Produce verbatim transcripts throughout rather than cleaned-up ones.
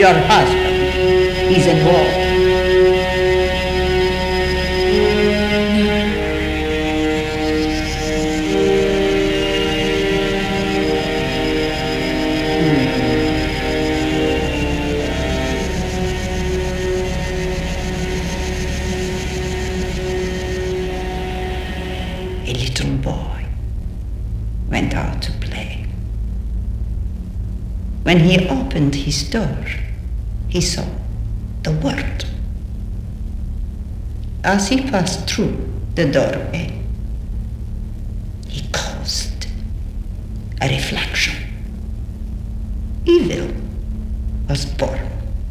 your husband is involved. A little boy went out to play. When he opened his door, he saw the world. As he passed through the doorway, he caused a reflection. Evil was born.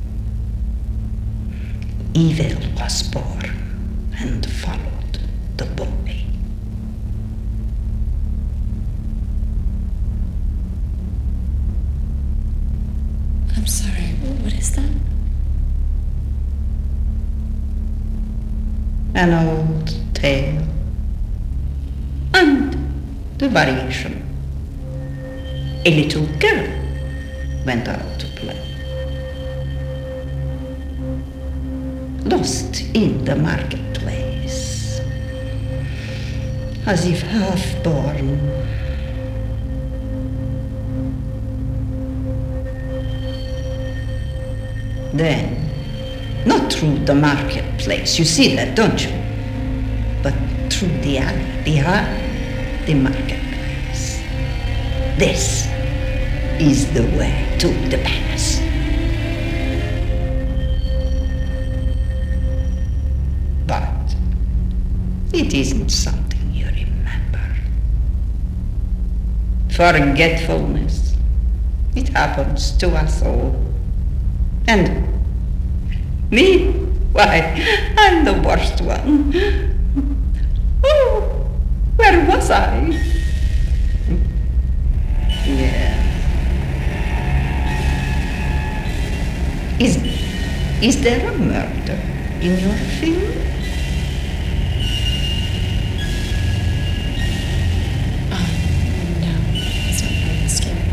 Evil was born and followed the boy. I'm sorry, what is that? An old tale. And the variation. A little girl went out to play. Lost in the marketplace, as if half-born. Then, not through the marketplace, you see that, don't you? But through the alley behind the marketplace. This is the way to the palace. But it isn't something you remember. Forgetfulness, it happens to us all. And me? Why, I'm the worst one. Oh, where was I? Yeah. Is, is there a murder in your film? Oh, no, it's not part of the story.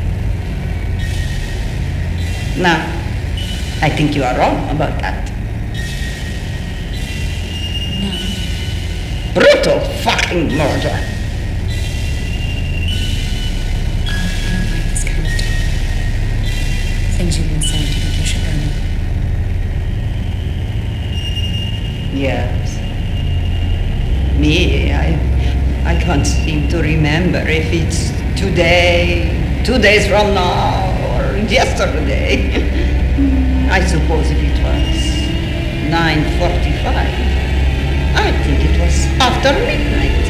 Now, I think you are wrong about that. No. Brutal fucking murder. Oh, I don't like this kind of talk. Things you've been saying, do you think you should burn it? Yes. Me, I, I can't seem to remember if it's today, two days from now, or yesterday. I suppose if it was nine forty-five, I think it was after midnight.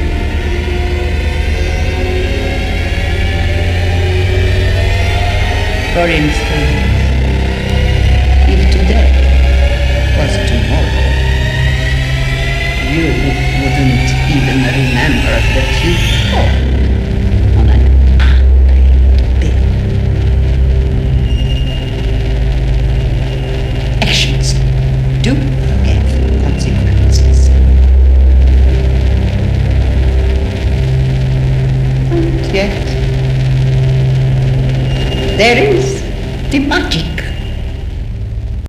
For instance, if today was tomorrow, you wouldn't even remember that you called on an unpaid bill. Actions do have consequences. And yet, there is the magic